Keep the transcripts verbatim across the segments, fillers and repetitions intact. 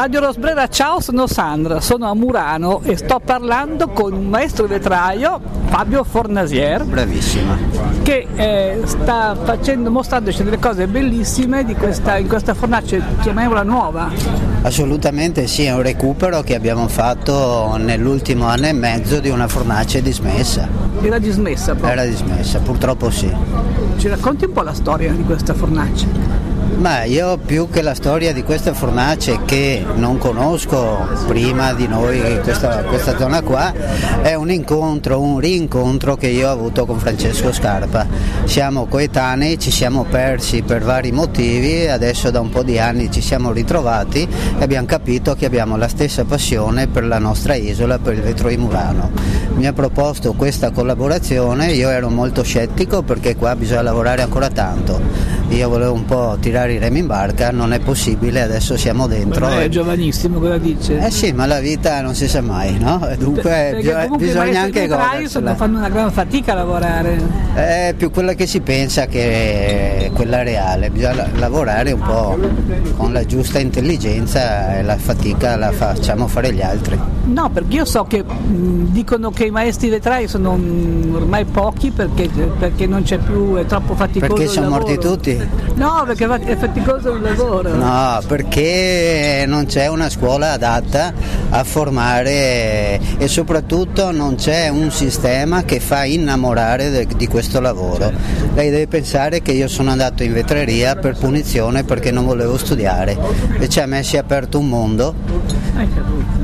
Radio Rosbrera, ciao, sono Sandra, sono a Murano e sto parlando con un maestro vetraio, Fabio Fornasier. Bravissima. Che eh, sta facendo, mostrandoci delle cose bellissime di questa, in questa fornace, chiamiamola nuova. Assolutamente sì, è un recupero che abbiamo fatto nell'ultimo anno e mezzo di una fornace dismessa. Era dismessa proprio? Era dismessa, purtroppo sì. Ci racconti un po' la storia di questa fornace? Ma io più che la storia di questa fornace, che non conosco prima di noi questa, questa zona qua, è un incontro, un rincontro che io ho avuto con Francesco Scarpa. Siamo coetanei, ci siamo persi per vari motivi, adesso da un po' di anni ci siamo ritrovati e abbiamo capito che abbiamo la stessa passione per la nostra isola, per il vetro di Murano. Mi ha proposto questa collaborazione, io ero molto scettico perché qua bisogna lavorare ancora tanto. Io volevo un po' tirare i remi in barca, non è possibile, adesso siamo dentro. Ma è giovanissimo, cosa dice? Eh sì, ma la vita non si sa mai, no? Dunque bisogna, bisogna anche godersela. Fanno una gran fatica a lavorare. È più quella che si pensa che quella reale, bisogna lavorare un po' con la giusta intelligenza e la fatica la facciamo fare gli altri. No, perché io so che mh, dicono che i maestri vetrai sono mh, ormai pochi perché, perché non c'è più, è troppo faticoso. Perché sono morti tutti? No, perché è faticoso il lavoro. No, perché non c'è una scuola adatta a formare e soprattutto non c'è un sistema che fa innamorare de, di questo lavoro. Lei deve pensare che io sono andato in vetreria per punizione perché non volevo studiare e ci ha messi aperto un mondo. Hai capito?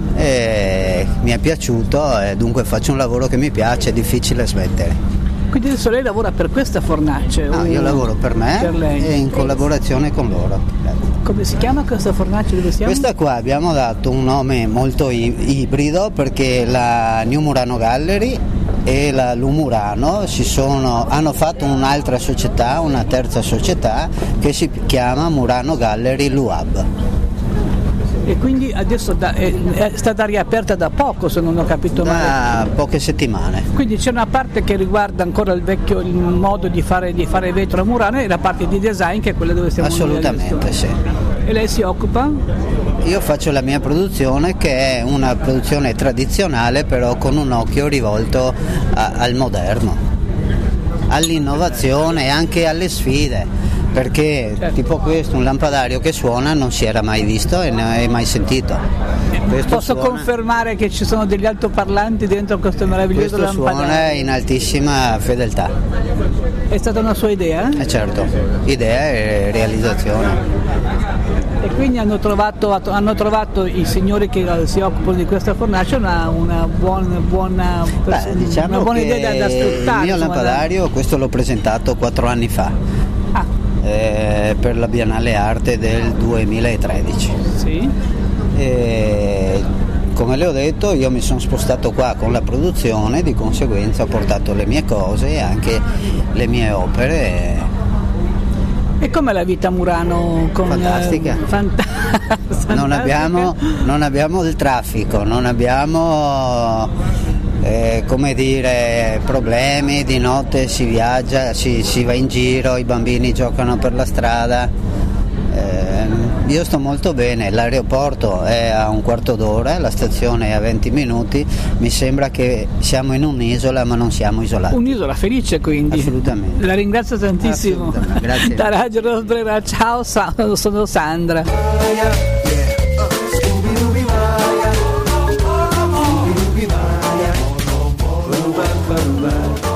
E mi è piaciuto e dunque faccio un lavoro che mi piace, è difficile smettere. Quindi adesso lei lavora per questa fornace? No, io lavoro per me per lei. E in collaborazione con loro. Come si chiama questa fornace? Dove siamo? Questa qua abbiamo dato un nome molto ibrido perché la New Murano Gallery e la Lumurano si sono, hanno fatto un'altra società, una terza società che si chiama Murano Gallery Luab. E quindi adesso da, è, è stata riaperta da poco, se non ho capito da male. Da poche settimane. Quindi c'è una parte che riguarda ancora il vecchio il modo di fare, di fare vetro a Murano e la parte di design che è quella dove siamo. Assolutamente sì. E lei si occupa? Io faccio la mia produzione che è una produzione tradizionale però con un occhio rivolto a, al moderno, all'innovazione e anche alle sfide. Perché certo. Tipo questo, un lampadario che suona non si era mai visto e ne hai mai sentito. Questo Posso suona... confermare che ci sono degli altoparlanti dentro questo meraviglioso questo lampadario? Questo suona in altissima fedeltà. È stata una sua idea? Eh certo, idea e realizzazione. E quindi hanno trovato, hanno trovato i signori che si occupano di questa fornace una, una buona, buona, Beh, diciamo una buona idea da, da sfruttare. Il mio insomma, lampadario, da... questo l'ho presentato quattro anni fa. Ah. Eh, per la Biennale Arte del duemilatredici. Sì. E, come le ho detto, io mi sono spostato qua con la produzione, di conseguenza ho portato le mie cose e anche le mie opere. E com'è la vita a Murano? Con, Fantastica. Eh, fant- non, abbiamo, non abbiamo il traffico, non abbiamo eh, come dire problemi, di notte si viaggia, si, si va in giro, i bambini giocano per la strada. Eh, io sto molto bene, l'aeroporto è a un quarto d'ora, la stazione è a venti minuti, mi sembra che siamo in un'isola ma non siamo isolati. Un'isola felice quindi. Assolutamente. La ringrazio tantissimo. Grazie. Da Radio Rosbrera, ciao, sono Sandra.